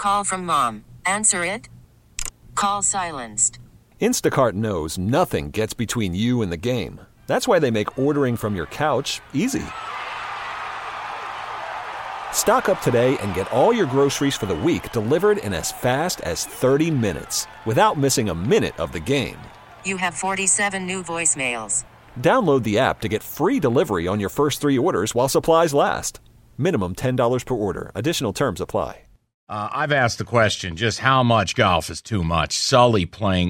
call from mom. Answer it. Call silenced. Instacart knows nothing gets between you and the game. That's why they make ordering from your couch easy. Stock up today and get all your groceries for the week delivered in as fast as 30 minutes without missing a minute of the game. You have 47 new voicemails. Download the app to get free delivery on your first 3 orders while supplies last. Minimum $10 per order. Additional terms apply. I've asked the question, just how much golf is too much? Sully playing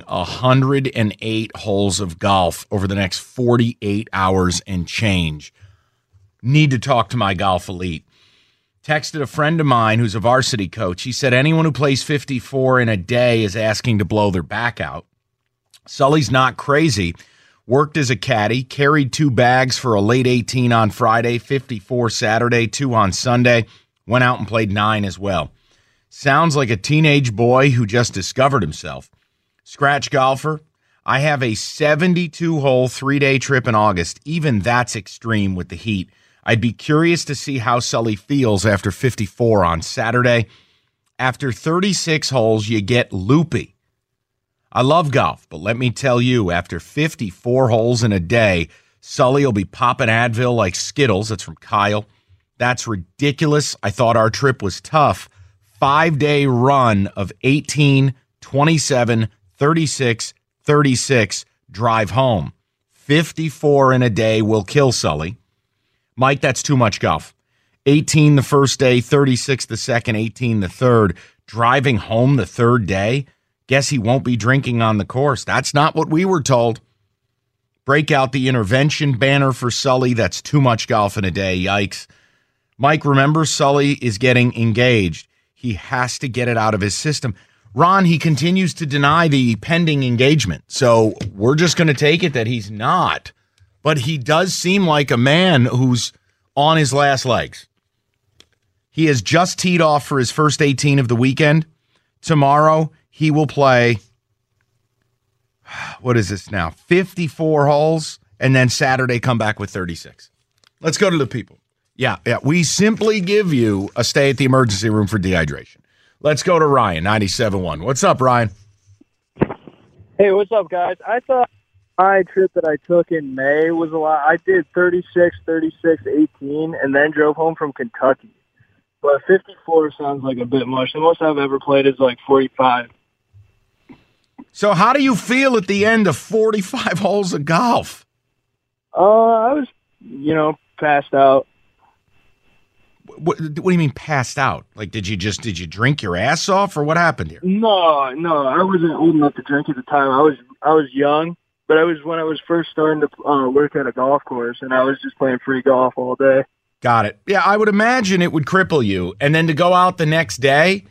108 holes of golf over the next 48 hours and change. Need to talk to my golf elite. Texted a friend of mine who's a varsity coach. He said anyone who plays 54 in a day is asking to blow their back out. Sully's not crazy. Worked as a caddy, carried 2 bags for a late 18 on Friday, 54 Saturday, 2 on Sunday. Went out and played 9 as well. Sounds like a teenage boy who just discovered himself. Scratch golfer. I have a 72-hole 3-day trip in August. Even that's extreme with the heat. I'd be curious to see how Sully feels after 54 on Saturday. After 36 holes, you get loopy. I love golf, but let me tell you, after 54 holes in a day, Sully will be popping Advil like Skittles. That's from Kyle. That's ridiculous. I thought our trip was tough. 5-day run of 18, 27, 36, 36, drive home. 54 in a day will kill Sully. Mike, that's too much golf. 18 the first day, 36 the second, 18 the third. Driving home the third day? Guess he won't be drinking on the course. That's not what we were told. Break out the intervention banner for Sully. That's too much golf in a day. Yikes. Mike, remember, Sully is getting engaged. He has to get it out of his system. Ron, he continues to deny the pending engagement. So we're just going to take it that he's not. But he does seem like a man who's on his last legs. He has just teed off for his first 18 of the weekend. Tomorrow, he will play, what is this now, 54 holes, and then Saturday come back with 36. Let's go to the people. Yeah. We simply give you a stay at the emergency room for dehydration. Let's go to Ryan, 97.1. What's up, Ryan? Hey, what's up, guys? I thought my trip that I took in May was a lot. I did 36, 36, 18, and then drove home from Kentucky. But 54 sounds like a bit much. The most I've ever played is like 45. So how do you feel at the end of 45 holes of golf? I was, passed out. What do you mean passed out? Like, did you drink your ass off, or what happened here? No, I wasn't old enough to drink at the time. I was young. But I was when I was first starting to work at a golf course, and I was just playing free golf all day. Got it. Yeah, I would imagine it would cripple you. And then to go out the next day,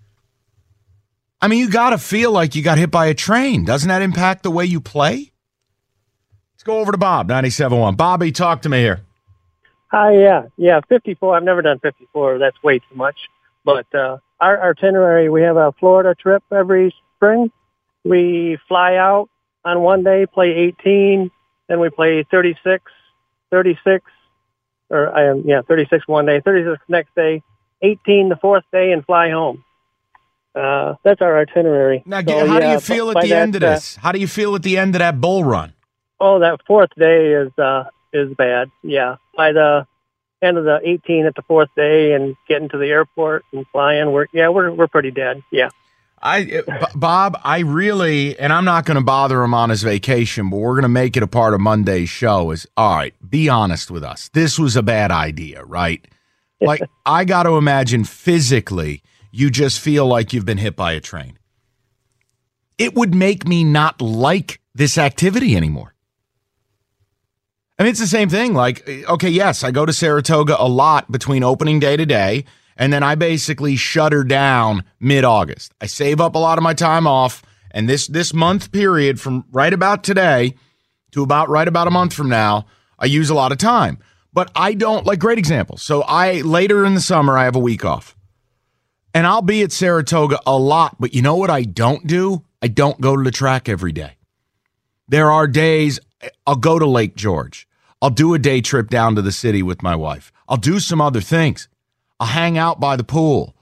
I mean, you got to feel like you got hit by a train. Doesn't that impact the way you play? Let's go over to Bob, 97.1. Bobby, talk to me here. Hi, yeah, 54. I've never done 54. That's way too much. But our itinerary, we have a Florida trip every spring. We fly out on one day, play 18, then we play 36, 36 one day, 36 next day, 18 the fourth day, and fly home. That's our itinerary. Now, how do you feel at the end of this? How do you feel at the end of that bull run? Oh, that fourth day is bad. Yeah, by the end of the 18 at the fourth day and getting to the airport and flying, we're pretty dead. Yeah. Bob, and I'm not going to bother him on his vacation, but we're going to make it a part of Monday's show is, all right, be honest with us. This was a bad idea, right? Like, I got to imagine physically you just feel like you've been hit by a train. It would make me not like this activity anymore. I mean, it's the same thing. Like, okay, yes, I go to Saratoga a lot between opening day to day, and then I basically shutter down mid-August. I save up a lot of my time off, and this month period from right about today to right about a month from now, I use a lot of time. But I don't, like, great example. So later in the summer, I have a week off. And I'll be at Saratoga a lot, but you know what I don't do? I don't go to the track every day. There are days I'll go to Lake George. I'll do a day trip down to the city with my wife. I'll do some other things. I'll hang out by the pool.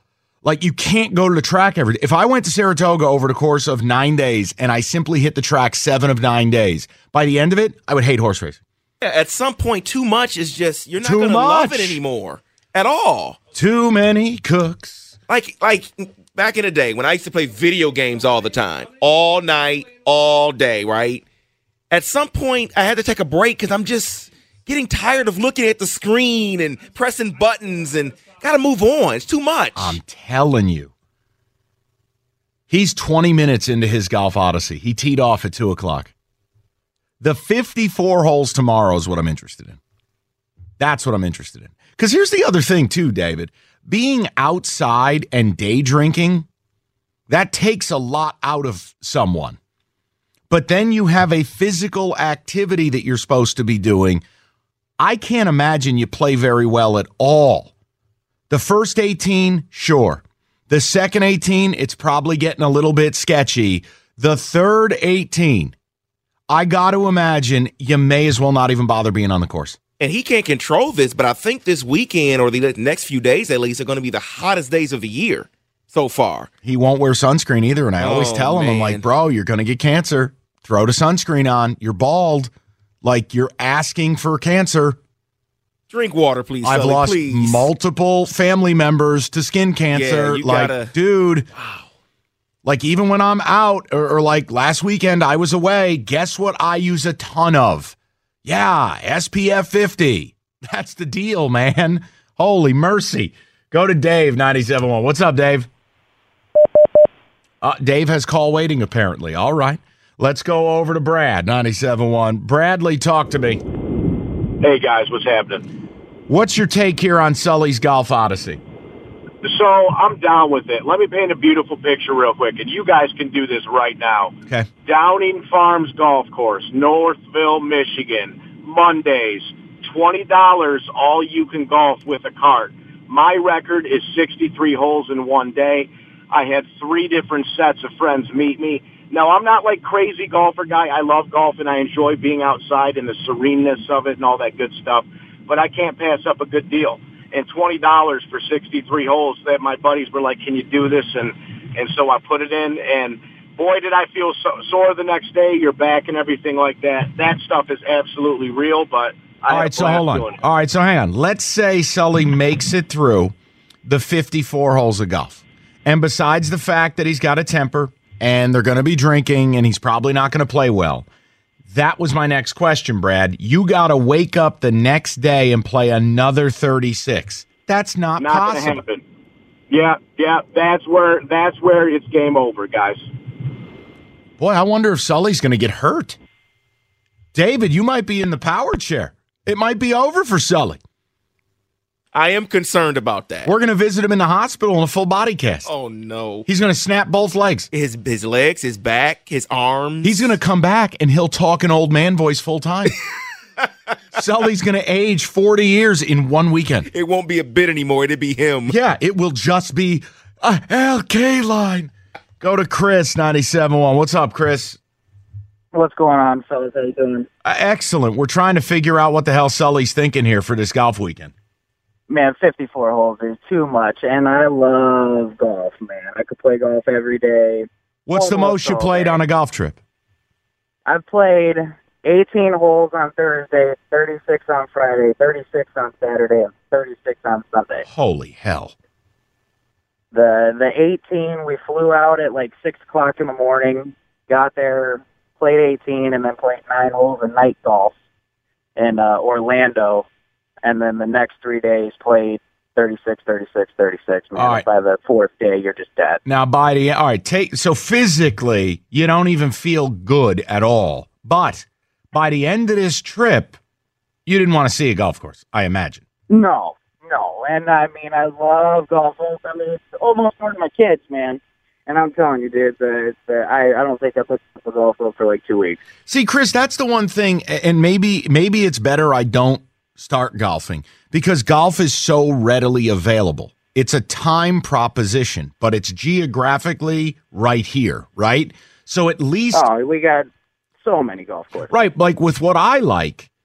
Like, you can't go to the track every day. If I went to Saratoga over the course of 9 days and I simply hit the track 7 of 9 days, by the end of it, I would hate horse racing. Yeah, at some point, too much is just, you're not Too going to love much. it anymore at all. Too many cooks. Like back in the day when I used to play video games all the time, all night, all day, right? At some point, I had to take a break because I'm just getting tired of looking at the screen and pressing buttons and got to move on. It's too much. I'm telling you. He's 20 minutes into his golf odyssey. He teed off at 2 o'clock. The 54 holes tomorrow is what I'm interested in. That's what I'm interested in. Because here's the other thing, too, David. Being outside and day drinking, that takes a lot out of someone. But then you have a physical activity that you're supposed to be doing. I can't imagine you play very well at all. The first 18, sure. The second 18, it's probably getting a little bit sketchy. The third 18, I got to imagine you may as well not even bother being on the course. And he can't control this, but I think this weekend or the next few days at least are going to be the hottest days of the year so far. He won't wear sunscreen either, and I always tell him, I'm like, bro, you're going to get cancer. Throw the sunscreen on. You're bald. Like, you're asking for cancer. Drink water, please. I've Sully, lost please. multiple family members to skin cancer. Yeah, like, gotta... dude, wow. Like, even when I'm out or like last weekend I was away, guess what I use a ton of? Yeah, SPF 50. That's the deal, man. Holy mercy. Go to Dave, 97.1. What's up, Dave? Dave has call waiting, apparently. All right. Let's go over to Brad, 97.1. Bradley, talk to me. Hey, guys, what's happening? What's your take here on Sully's golf odyssey? So I'm down with it. Let me paint a beautiful picture real quick, and you guys can do this right now. Okay. Downing Farms Golf Course, Northville, Michigan, Mondays, $20, all you can golf with a cart. My record is 63 holes in one day. I had 3 different sets of friends meet me. Now, I'm not like crazy golfer guy. I love golf, and I enjoy being outside and the sereneness of it and all that good stuff. But I can't pass up a good deal. And $20 for 63 holes that my buddies were like, can you do this? And so I put it in, and boy, did I feel sore the next day, your back and everything like that. That stuff is absolutely real, but all right, so hold on. All right, so hang on. Let's say Sully makes it through the 54 holes of golf. And besides the fact that he's got a temper and they're going to be drinking and he's probably not going to play well, that was my next question, Brad. You got to wake up the next day and play another 36. That's not possible. Not going to happen. Yeah, that's where it's game over, guys. Boy, I wonder if Sully's going to get hurt. David, you might be in the power chair. It might be over for Sully. I am concerned about that. We're going to visit him in the hospital in a full body cast. Oh, no. He's going to snap both legs. His legs, his back, his arms. He's going to come back, and he'll talk an old man voice full time. Sully's going to age 40 years in one weekend. It won't be a bit anymore. It'll be him. Yeah, it will just be a LK line. Go to Chris, 97.1. What's up, Chris? What's going on, fellas? How you doing? Excellent. We're trying to figure out what the hell Sully's thinking here for this golf weekend. Man, 54 holes is too much, and I love golf, man. I could play golf every day. What's the most you played on a golf trip? I've played 18 holes on Thursday, 36 on Friday, 36 on Saturday, and 36 on Sunday. Holy hell. The 18, we flew out at like 6 o'clock in the morning, got there, played 18, and then played 9 holes of night golf in Orlando. And then the next 3 days played 36, 36, 36. Man, right. By the 4th day, you're just dead. Now, so physically, you don't even feel good at all. But by the end of this trip, you didn't want to see a golf course, I imagine. No. And I mean, I love golf. I mean, it's almost more than my kids, man. And I'm telling you, dude, I don't think I put the golf for like 2 weeks. See, Chris, that's the one thing, and maybe it's better I don't start golfing because golf is so readily available. It's a time proposition, but it's geographically right here, right? So at least... Oh, we got so many golf courses. Right, like with what I like,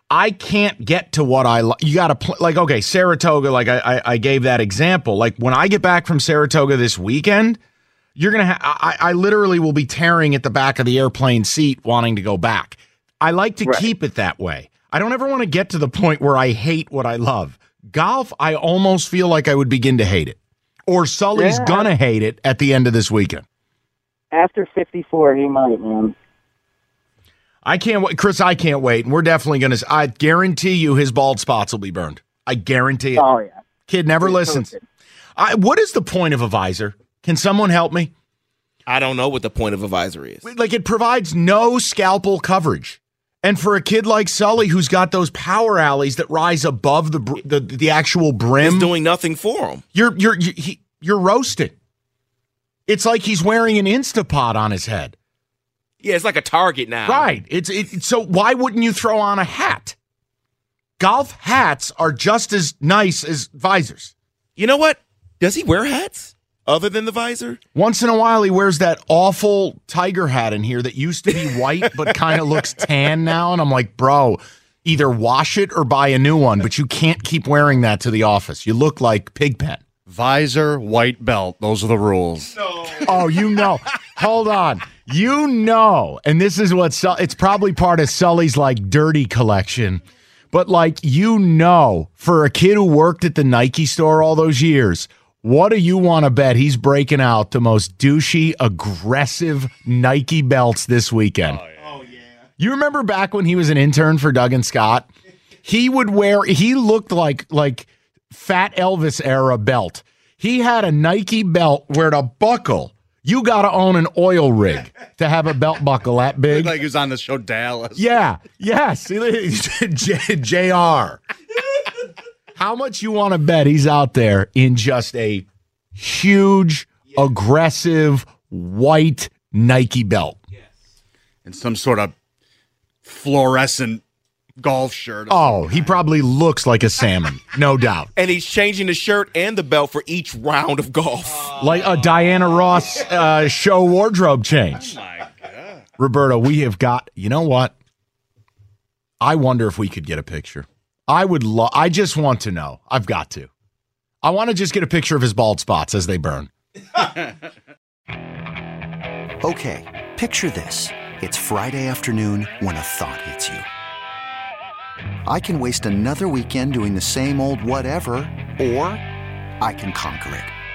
I can't get to what you got to like, okay, Saratoga, like I gave that example. Like when I get back from Saratoga this weekend, you're going to I literally will be tearing at the back of the airplane seat wanting to go back. I like to keep it that way. I don't ever want to get to the point where I hate what I love. Golf, I almost feel like I would begin to hate it. Or Sully's going to hate it at the end of this weekend. After 54, he might, man. I can't wait. Chris, I can't wait. And we're definitely going to, I guarantee you his bald spots will be burned. I guarantee it. Oh, yeah. Kid never listens. What is the point of a visor? Can someone help me? I don't know what the point of a visor is. Like, it provides no scalpel coverage. And for a kid like Sully, who's got those power alleys that rise above the actual brim, it's doing nothing for him. You're roasted. It's like he's wearing an Instapot on his head. Yeah, it's like a target now. Right. So why wouldn't you throw on a hat? Golf hats are just as nice as visors. You know what? Does he wear hats other than the visor? Once in a while, he wears that awful tiger hat in here that used to be white but kind of looks tan now. And I'm like, bro, either wash it or buy a new one, but you can't keep wearing that to the office. You look like Pigpen. Visor, white belt. Those are the rules. No. Oh, you know. Hold on. You know, and this is it's probably part of Sully's like dirty collection, but like, you know, for a kid who worked at the Nike store all those years, what do you want to bet he's breaking out the most douchey, aggressive Nike belts this weekend? Oh, yeah. You remember back when he was an intern for Doug and Scott? He looked like Fat Elvis era belt. He had a Nike belt where to buckle. You got to own an oil rig to have a belt buckle that big. Like he was on the show Dallas. Yeah. Yes. JR. How much you want to bet he's out there in just a huge, aggressive, white Nike belt? Yes. And some sort of fluorescent golf shirt. Oh, he probably looks like a salmon, no doubt. And he's changing the shirt and the belt for each round of golf. Like a Diana Ross show wardrobe change. Oh, my God. Roberto, we have got, you know what? I wonder if we could get a picture. I just want to know. I've got to. I want to just get a picture of his bald spots as they burn. Okay, picture this. It's Friday afternoon when a thought hits you. I can waste another weekend doing the same old whatever, or I can conquer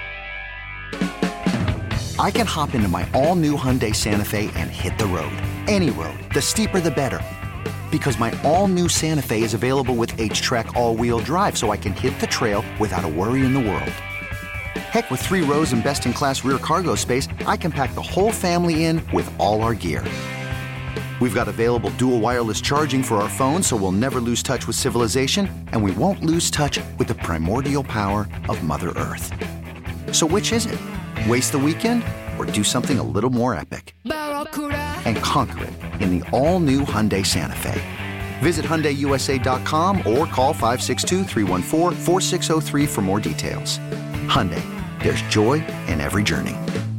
it. I can hop into my all-new Hyundai Santa Fe and hit the road. Any road. The steeper, the better. Because my all-new Santa Fe is available with H-Track all-wheel drive, so I can hit the trail without a worry in the world. Heck, with 3 rows and best-in-class rear cargo space, I can pack the whole family in with all our gear. We've got available dual wireless charging for our phones, so we'll never lose touch with civilization, and we won't lose touch with the primordial power of Mother Earth. So which is it? Waste the weekend or do something a little more epic? And conquer it in the all-new Hyundai Santa Fe. Visit HyundaiUSA.com or call 562-314-4603 for more details. Hyundai, there's joy in every journey.